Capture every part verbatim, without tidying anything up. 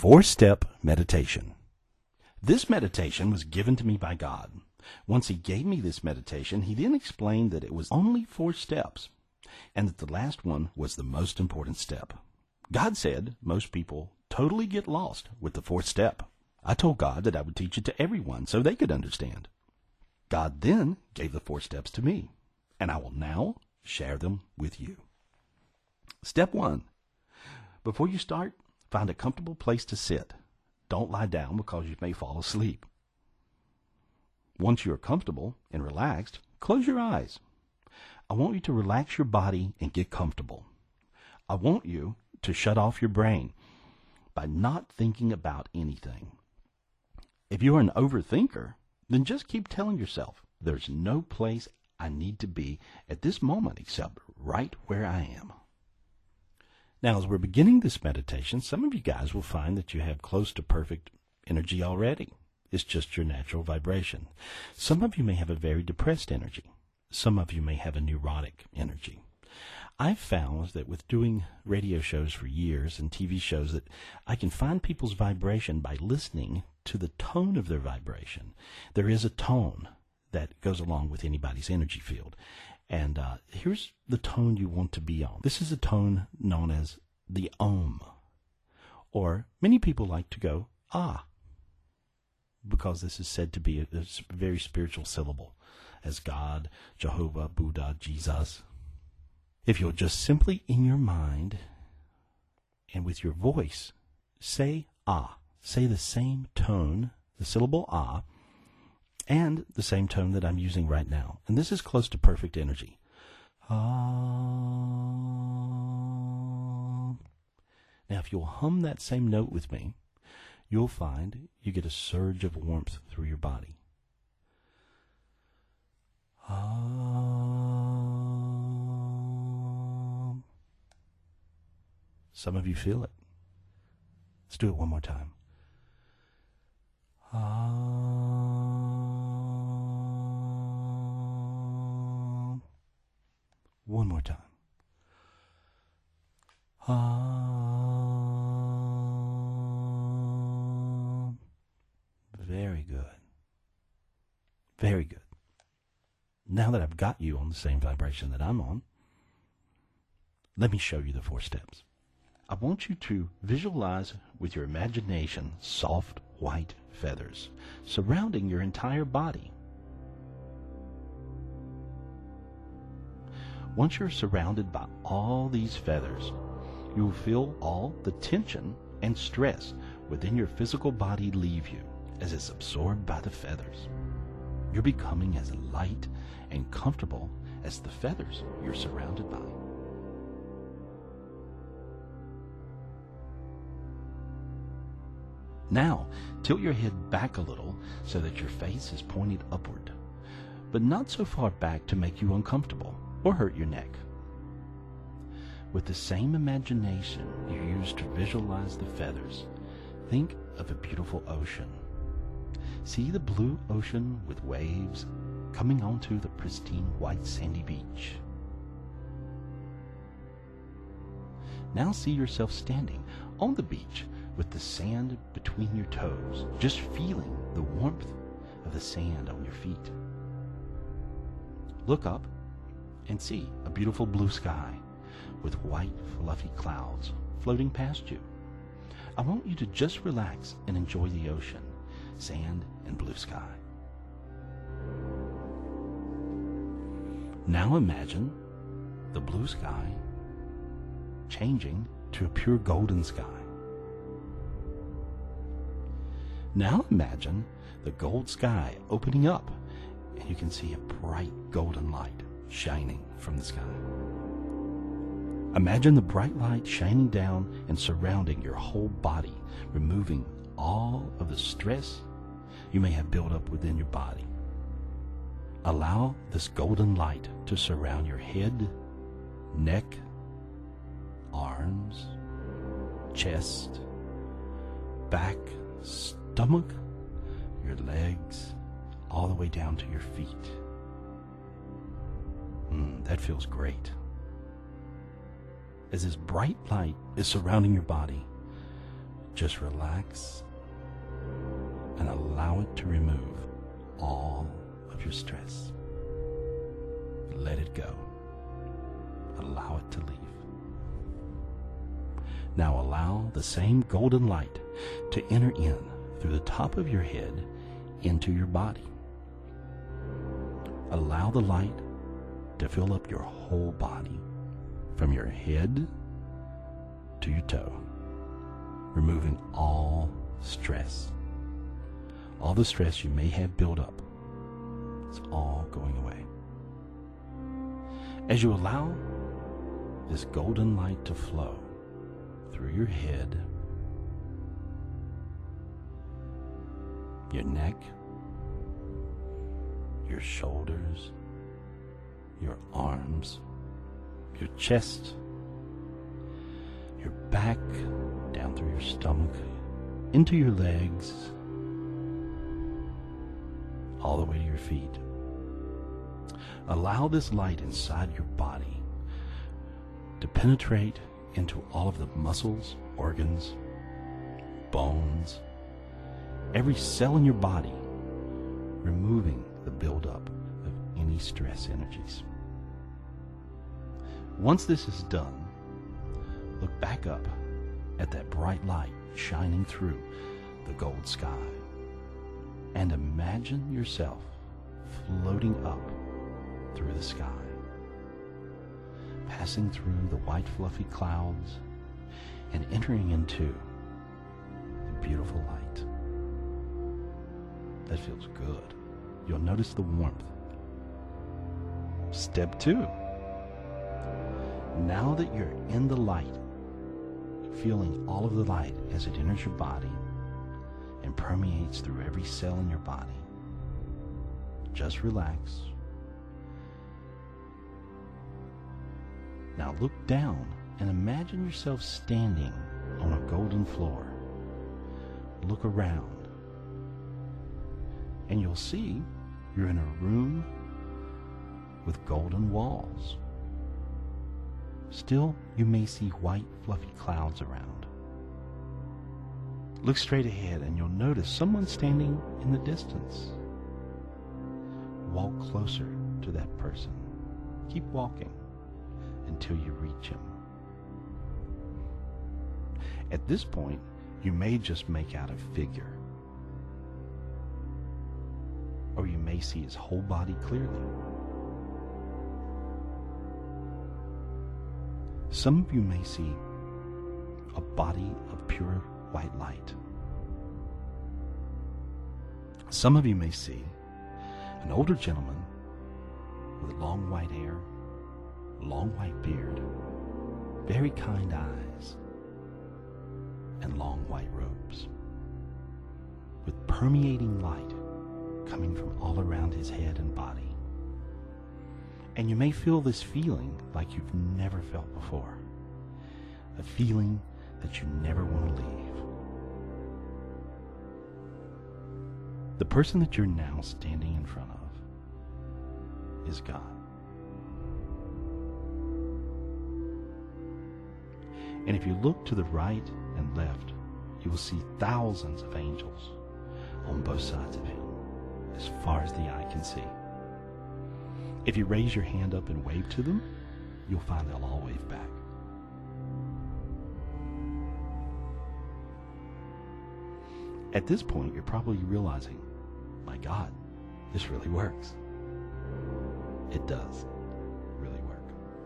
Four-step meditation. This meditation was given to me by God. Once he gave me this meditation, he then explained that it was only four steps, and that the last one was the most important step. God said most people totally get lost with the fourth step. I told God that I would teach it to everyone so they could understand. God then gave the four steps to me, and I will now share them with you. Step one. Before you start, find a comfortable place to sit. Don't lie down because you may fall asleep. Once you are comfortable and relaxed, close your eyes. I want you to relax your body and get comfortable. I want you to shut off your brain by not thinking about anything. If you are an overthinker, then just keep telling yourself, there's no place I need to be at this moment except right where I am. Now, as we're beginning this meditation, some of you guys will find that you have close to perfect energy already. It's just your natural vibration. Some of you may have a very depressed energy. Some of you may have a neurotic energy. I've found that with doing radio shows for years and T V shows that I can find people's vibration by listening to the tone of their vibration. There is a tone that goes along with anybody's energy field. And uh, here's the tone you want to be on. This is a tone known as the Om. Or many people like to go, ah, because this is said to be a, a very spiritual syllable, as God, Jehovah, Buddha, Jesus. If you'll just simply in your mind and with your voice say ah, say the same tone, the syllable ah, and the same tone that I'm using right now. And this is close to perfect energy. Ah. Now, if you'll hum that same note with me, you'll find you get a surge of warmth through your body. Ah. Some of you feel it. Let's do it one more time. Ah. One more time. Ah. Very good. Very good. Now that I've got you on the same vibration that I'm on, let me show you the four steps. I want you to visualize with your imagination soft white feathers surrounding your entire body. Once you're surrounded by all these feathers, you will feel all the tension and stress within your physical body leave you as it's absorbed by the feathers. You're becoming as light and comfortable as the feathers you're surrounded by. Now, tilt your head back a little so that your face is pointed upward, but not so far back to make you uncomfortable or hurt your neck. With the same imagination you use to visualize the feathers, think of a beautiful ocean. See the blue ocean with waves coming onto the pristine white sandy beach. Now see yourself standing on the beach with the sand between your toes, just feeling the warmth of the sand on your feet. Look up and see a beautiful blue sky with white fluffy clouds floating past you. I want you to just relax and enjoy the ocean, sand and blue sky. Now imagine the blue sky changing to a pure golden sky. Now imagine the gold sky opening up and you can see a bright golden light shining from the sky. Imagine the bright light shining down and surrounding your whole body, removing all of the stress you may have built up within your body. Allow this golden light to surround your head, neck, arms, chest, back, stomach, your legs, all the way down to your feet. Mm, that feels great. As this bright light is surrounding your body, Just relax and allow it to remove all of your stress. Let it go. Allow it to leave. Now allow the same golden light to enter in through the top of your head into your body. Allow the light to fill up your whole body, from your head to your toe, removing all stress. All the stress you may have built up, it's all going away. As you allow this golden light to flow through your head, your neck, your shoulders, your arms, your chest, your back, down through your stomach, into your legs, all the way to your feet. Allow this light inside your body to penetrate into all of the muscles, organs, bones, every cell in your body, removing the buildup of any stress energies. Once this is done, look back up at that bright light shining through the gold sky and imagine yourself floating up through the sky, passing through the white fluffy clouds and entering into the beautiful light. That feels good. You'll notice the warmth. Step two. Now that you're in the light, feeling all of the light as it enters your body and permeates through every cell in your body, just relax. Now look down and imagine yourself standing on a golden floor. Look around, and you'll see you're in a room with golden walls. Still, you may see white, fluffy clouds around. Look straight ahead and you'll notice someone standing in the distance. Walk closer to that person. Keep walking until you reach him. At this point, you may just make out a figure, or you may see his whole body clearly. Some of you may see a body of pure white light. Some of you may see an older gentleman with long white hair, long white beard, very kind eyes, and long white robes, with permeating light coming from all around his head and body. And you may feel this feeling like you've never felt before, a feeling that you never want to leave. The person that you're now standing in front of is God. And if you look to the right and left, you will see thousands of angels on both sides of him, as far as the eye can see. If you raise your hand up and wave to them, you'll find they'll all wave back. At this point, you're probably realizing, my God, this really works. It does really work.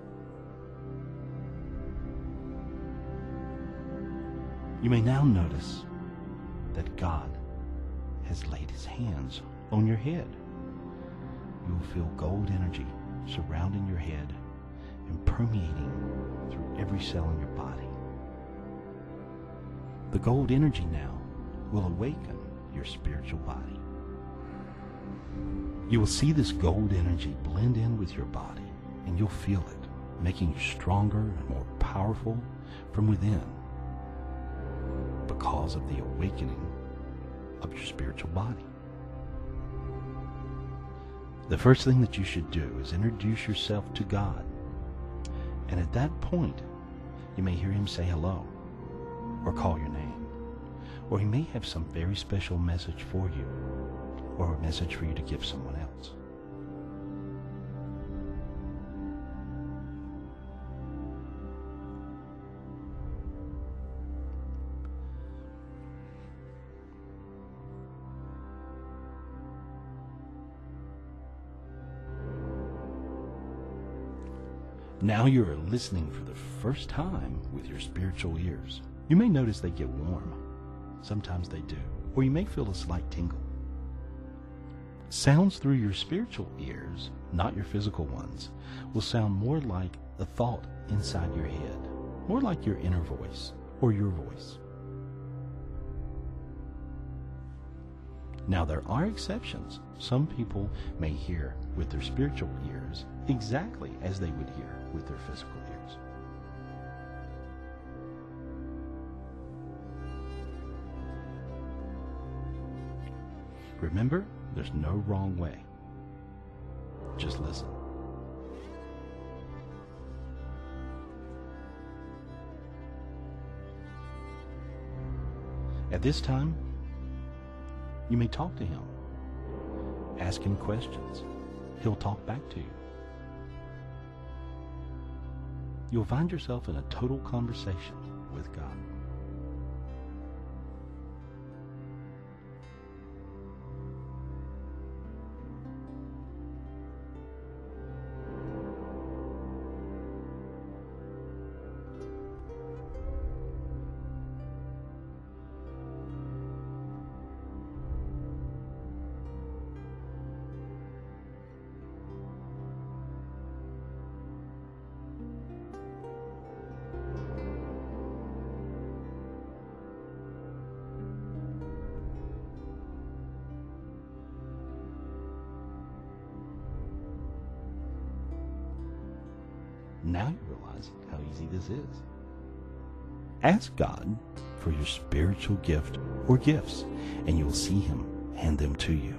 You may now notice that God has laid his hands on your head. You will feel gold energy surrounding your head and permeating through every cell in your body. The gold energy now will awaken your spiritual body. You will see this gold energy blend in with your body, and you'll feel it, making you stronger and more powerful from within because of the awakening of your spiritual body. The first thing that you should do is introduce yourself to God. And at that point, you may hear him say hello or call your name. or he may have some very special message for you, or a message for you to give someone else. Now you are listening for the first time with your spiritual ears. You may notice they get warm. Sometimes they do. Or you may feel a slight tingle. Sounds through your spiritual ears, not your physical ones, will sound more like a thought inside your head, more like your inner voice or your voice. Now there are exceptions. Some people may hear with their spiritual ears exactly as they would hear with their physical ears. Remember, there's no wrong way. Just listen. At this time, you may talk to him. Ask him questions. He'll talk back to you. You'll find yourself in a total conversation with God. Now you realize how easy this is. Ask God for your spiritual gift or gifts, and you'll see Him hand them to you.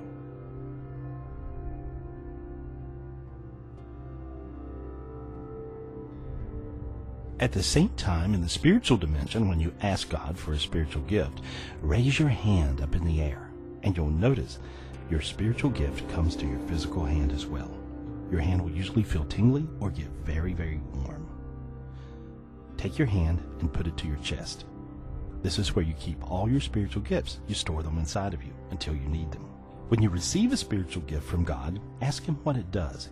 At the same time, in the spiritual dimension, when you ask God for a spiritual gift, raise your hand up in the air, and you'll notice your spiritual gift comes to your physical hand as well. Your hand will usually feel tingly or get very, very warm. Take your hand and put it to your chest. This is where you keep all your spiritual gifts. You store them inside of you until you need them. When you receive a spiritual gift from God, ask Him what it does.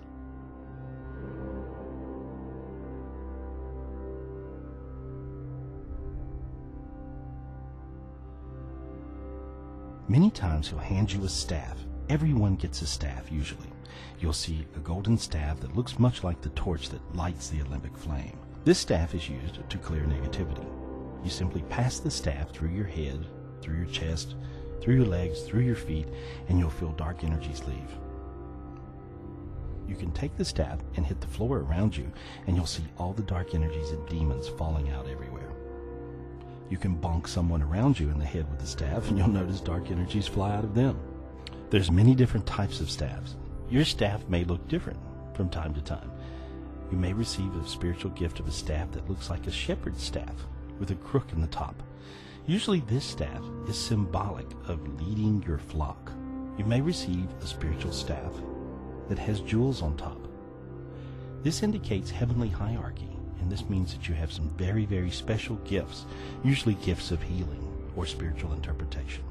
Many times He'll hand you a staff. Everyone gets a staff usually. You'll see a golden staff that looks much like the torch that lights the Olympic flame. This staff is used to clear negativity. You simply pass the staff through your head, through your chest, through your legs, through your feet, and you'll feel dark energies leave. You can take the staff and hit the floor around you, and you'll see all the dark energies and demons falling out everywhere. You can bonk someone around you in the head with the staff, and you'll notice dark energies fly out of them. There's many different types of staffs. Your staff may look different from time to time. You may receive a spiritual gift of a staff that looks like a shepherd's staff with a crook in the top. Usually this staff is symbolic of leading your flock. You may receive a spiritual staff that has jewels on top. This indicates heavenly hierarchy, and this means that you have some very, very special gifts, usually gifts of healing or spiritual interpretation.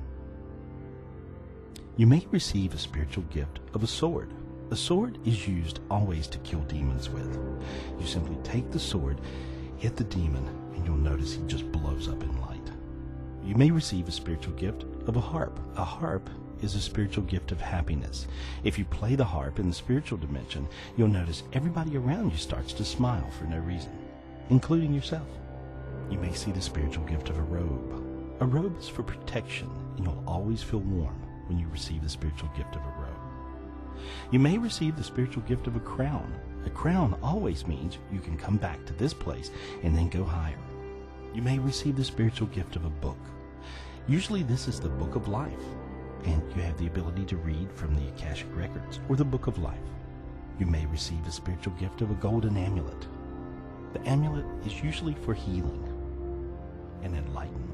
You may receive a spiritual gift of a sword. A sword is used always to kill demons with. You simply take the sword, hit the demon, and you'll notice he just blows up in light. You may receive a spiritual gift of a harp. A harp is a spiritual gift of happiness. If you play the harp in the spiritual dimension, you'll notice everybody around you starts to smile for no reason, including yourself. You may see the spiritual gift of a robe. A robe is for protection, and you'll always feel warm when you receive the spiritual gift of a robe. You may receive the spiritual gift of a crown. A crown always means you can come back to this place and then go higher. You may receive the spiritual gift of a book. Usually this is the book of life, and you have the ability to read from the Akashic Records or the book of life. You may receive the spiritual gift of a golden amulet. The amulet is usually for healing and enlightenment.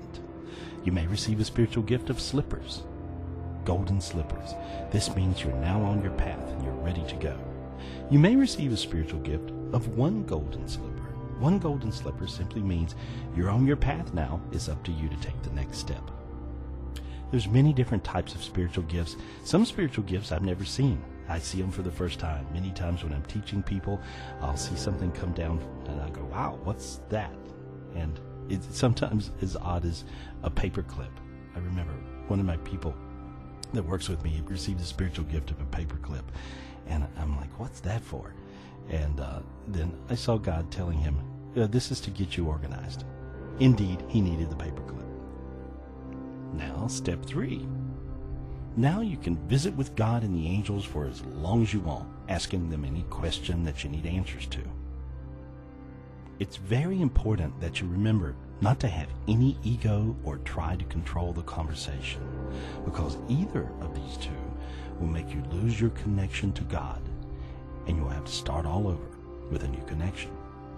You may receive a spiritual gift of slippers, golden slippers. This means you're now on your path and you're ready to go. You may receive a spiritual gift of one golden slipper. One golden slipper simply means you're on your path now. It's up to you to take the next step. There's many different types of spiritual gifts. Some spiritual gifts I've never seen. I see them for the first time. Many times when I'm teaching people, I'll see something come down and I go, wow, what's that? And it's sometimes as odd as a paper clip. I remember one of my people that works with me received a spiritual gift of a paper clip. And I'm like, what's that for? And uh, then I saw God telling him, uh, this is to get you organized. Indeed, he needed the paperclip. Now, step three. Now you can visit with God and the angels for as long as you want, asking them any question that you need answers to. It's very important that you remember not to have any ego or try to control the conversation, because either of these two will make you lose your connection to God, and you'll have to start all over with a new connection.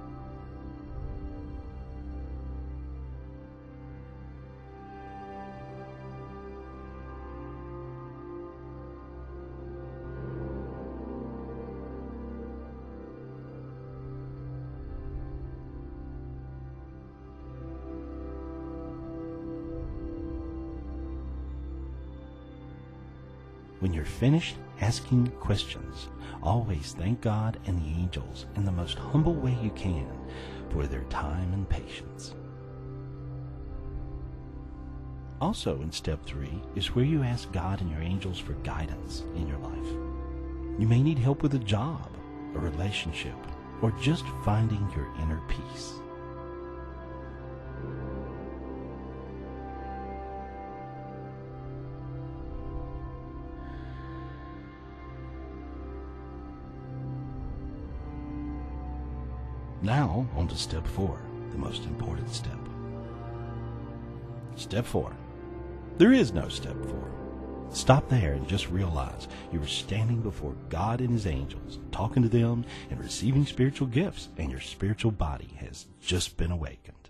When you're finished asking questions, always thank God and the angels in the most humble way you can for their time and patience. Also in step three is where you ask God and your angels for guidance in your life. You may need help with a job, a relationship, or just finding your inner peace. Now, on to step four, the most important step. Step four. There is no step four. Stop there and just realize you are standing before God and His angels, talking to them and receiving spiritual gifts, and your spiritual body has just been awakened.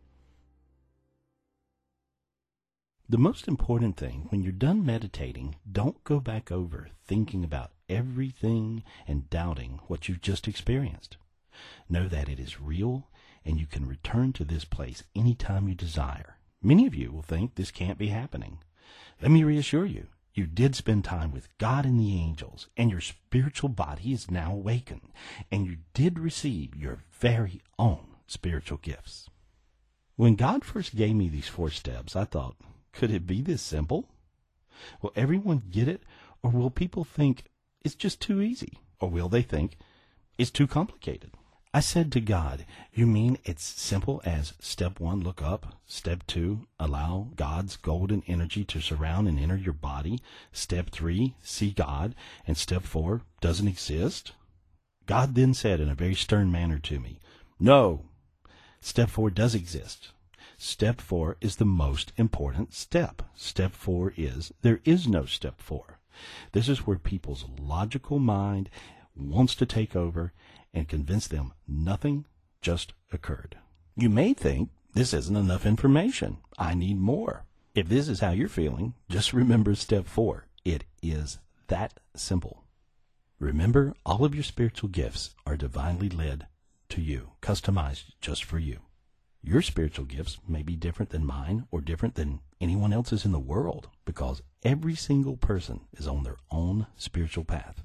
The most important thing, when you're done meditating, don't go back over thinking about everything and doubting what you've just experienced. Know that it is real, and you can return to this place anytime you desire. Many of you will think this can't be happening. Let me reassure you, you did spend time with God and the angels, and your spiritual body is now awakened, and you did receive your very own spiritual gifts. When God first gave me these four steps, I thought, could it be this simple? Will everyone get it, or will people think it's just too easy? Or will they think it's too complicated? I said to God, you mean it's simple as step one, look up, step two, allow God's golden energy to surround and enter your body, step three, see God, and step four, doesn't exist? God then said in a very stern manner to me, no, step four does exist. Step four is the most important step. Step four is, there is no step four. This is where people's logical mind wants to take over and convince them nothing just occurred. You may think this isn't enough information. I need more. If this is how you're feeling, just remember step four. It is that simple. Remember, all of your spiritual gifts are divinely led to you, customized just for you. Your spiritual gifts may be different than mine or different than anyone else's in the world, because every single person is on their own spiritual path.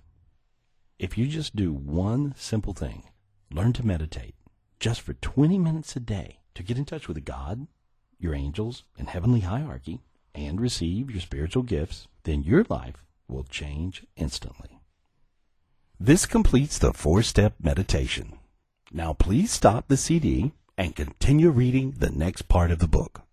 If you just do one simple thing, learn to meditate just for twenty minutes a day to get in touch with God, your angels, and heavenly hierarchy, and receive your spiritual gifts, then your life will change instantly. This completes the four-step meditation. Now please stop the C D and continue reading the next part of the book.